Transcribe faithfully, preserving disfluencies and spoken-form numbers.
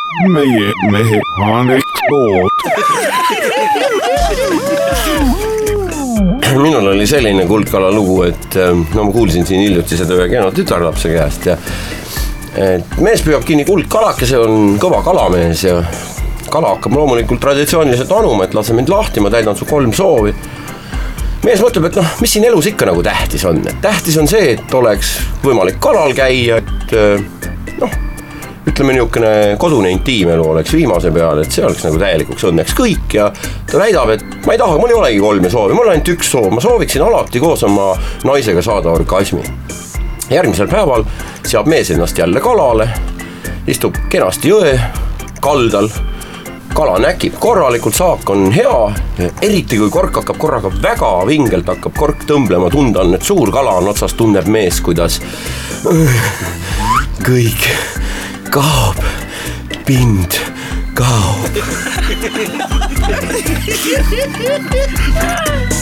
meie mehe anekdoot. Minul oli selline kuldkala lugu, et no ma kuulsin siin hiljuti seda ühe kena tütarlapse käest ja et mees püüab kinni kuldkalake, see on kõva kalamees ja kala hakkab loomulikult traditsiooniliselt anuma, et lase mind lahti, ma täidan su kolm soovi. Mees mõtleb, et noh, mis siin elus ikka nagu tähtis on, et tähtis on see, et oleks võimalik kalal käia, et noh, ütleme niisugune kodune intiimelu oleks viimase peal, et see oleks nagu täielikuks õnneks kõik ja ta väidab, et ma ei taha, mul ei olegi kolme soovi, mul on ainult üks soov, ma sooviksin alati koos oma naisega saada orgasmi. Järgmisel päeval seab mees ennast jälle kalale, istub kenasti jõe kaldal, kala näkib korralikult, saak on hea, eriti kui kork hakkab korraga väga vingelt, hakkab kork tõmblema, tunda on, et suur kala on otsas, tunneb mees, kuidas kõik kaob, pind kaob.